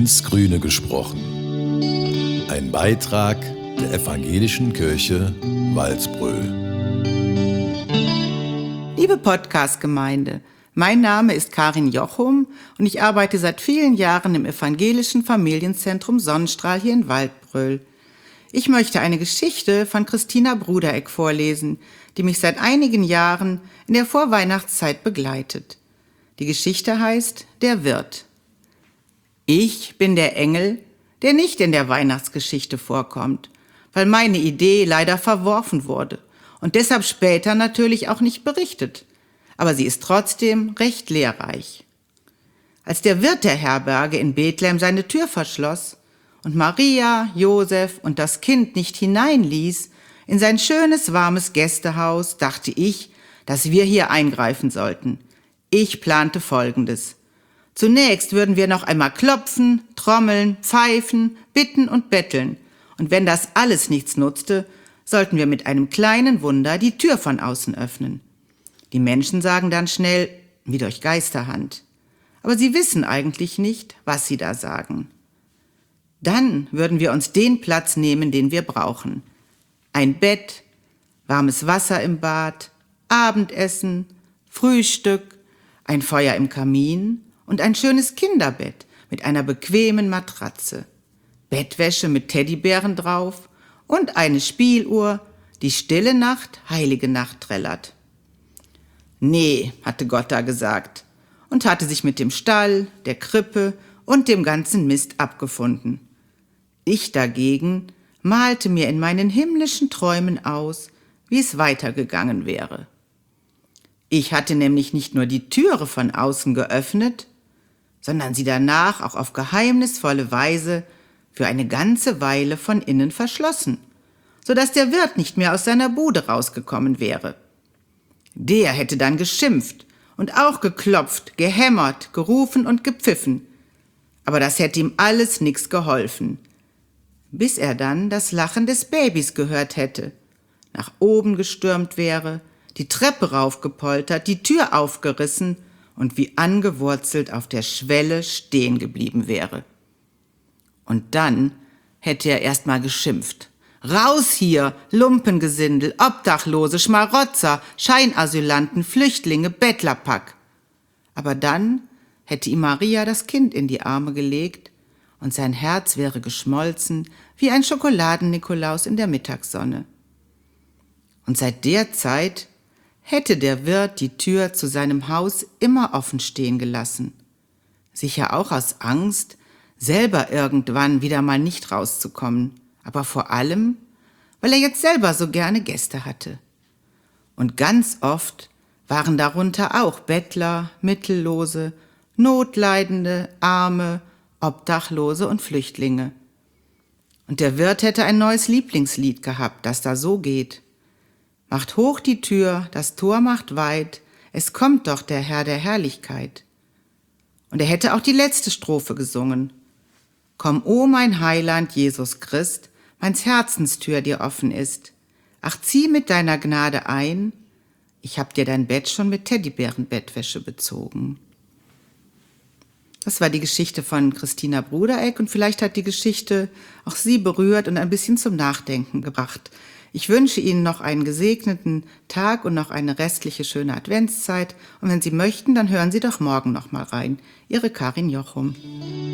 ins Grüne gesprochen. Ein Beitrag der Evangelischen Kirche Walsbröl. Liebe Podcast-Gemeinde, mein Name ist Karin Jochum und ich arbeite seit vielen Jahren im Evangelischen Familienzentrum Sonnenstrahl hier in Waldbröl. Ich möchte eine Geschichte von Christina Brudereck vorlesen, die mich seit einigen Jahren in der Vorweihnachtszeit begleitet. Die Geschichte heißt Der Wirt. Ich bin der Engel, der nicht in der Weihnachtsgeschichte vorkommt, weil meine Idee leider verworfen wurde und deshalb später natürlich auch nicht berichtet. Aber sie ist trotzdem recht lehrreich. Als der Wirt der Herberge in Bethlehem seine Tür verschloss und Maria, Josef und das Kind nicht hineinließ in sein schönes, warmes Gästehaus, dachte ich, dass wir hier eingreifen sollten. Ich plante Folgendes. Zunächst würden wir noch einmal klopfen, trommeln, pfeifen, bitten und betteln. Und wenn das alles nichts nutzte, sollten wir mit einem kleinen Wunder die Tür von außen öffnen. Die Menschen sagen dann schnell, wie durch Geisterhand. Aber sie wissen eigentlich nicht, was sie da sagen. Dann würden wir uns den Platz nehmen, den wir brauchen. Ein Bett, warmes Wasser im Bad, Abendessen, Frühstück, ein Feuer im Kamin und ein schönes Kinderbett mit einer bequemen Matratze, Bettwäsche mit Teddybären drauf und eine Spieluhr, die Stille Nacht, Heilige Nacht trällert. Nee, hatte Gott da gesagt und hatte sich mit dem Stall, der Krippe und dem ganzen Mist abgefunden. Ich dagegen malte mir in meinen himmlischen Träumen aus, wie es weitergegangen wäre. Ich hatte nämlich nicht nur die Türe von außen geöffnet, sondern sie danach auch auf geheimnisvolle Weise für eine ganze Weile von innen verschlossen, sodass der Wirt nicht mehr aus seiner Bude rausgekommen wäre. Der hätte dann geschimpft und auch geklopft, gehämmert, gerufen und gepfiffen. Aber das hätte ihm alles nix geholfen, bis er dann das Lachen des Babys gehört hätte, nach oben gestürmt wäre, die Treppe raufgepoltert, die Tür aufgerissen und wie angewurzelt auf der Schwelle stehen geblieben wäre. Und dann hätte er erst mal geschimpft. Raus hier, Lumpengesindel, Obdachlose, Schmarotzer, Scheinasylanten, Flüchtlinge, Bettlerpack. Aber dann hätte ihm Maria das Kind in die Arme gelegt und sein Herz wäre geschmolzen wie ein Schokoladen-Nikolaus in der Mittagssonne. Und seit der Zeit hätte der Wirt die Tür zu seinem Haus immer offen stehen gelassen. Sicher auch aus Angst, selber irgendwann wieder mal nicht rauszukommen, aber vor allem, weil er jetzt selber so gerne Gäste hatte. Und ganz oft waren darunter auch Bettler, Mittellose, Notleidende, Arme, Obdachlose und Flüchtlinge. Und der Wirt hätte ein neues Lieblingslied gehabt, das da so geht. Macht hoch die Tür, das Tor macht weit, es kommt doch der Herr der Herrlichkeit. Und er hätte auch die letzte Strophe gesungen. Komm, o mein Heiland, Jesus Christ, meins Herzenstür dir offen ist. Ach, zieh mit deiner Gnade ein, ich hab dir dein Bett schon mit Teddybärenbettwäsche bezogen. Das war die Geschichte von Christina Brudereck und vielleicht hat die Geschichte auch Sie berührt und ein bisschen zum Nachdenken gebracht. Ich wünsche Ihnen noch einen gesegneten Tag und noch eine restliche schöne Adventszeit. Und wenn Sie möchten, dann hören Sie doch morgen noch mal rein. Ihre Karin Jochum.